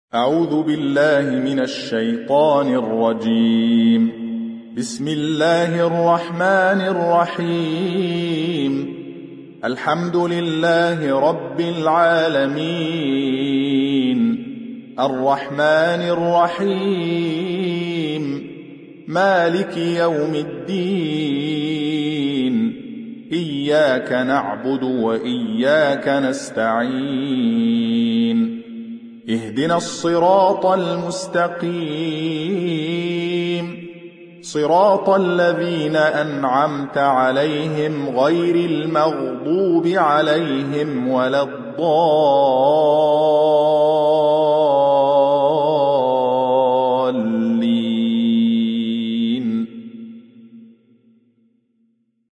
أعوذ بالله من الشيطان الرجيم. بسم الله الرحمن الرحيم. الحمد لله رب العالمين، الرحمن الرحيم، مالك يوم الدين، إياك نعبد وإياك نستعين، اهدنا الصراط المستقيم، صراط الذين أنعمت عليهم غير المغضوب عليهم ولا الضالين.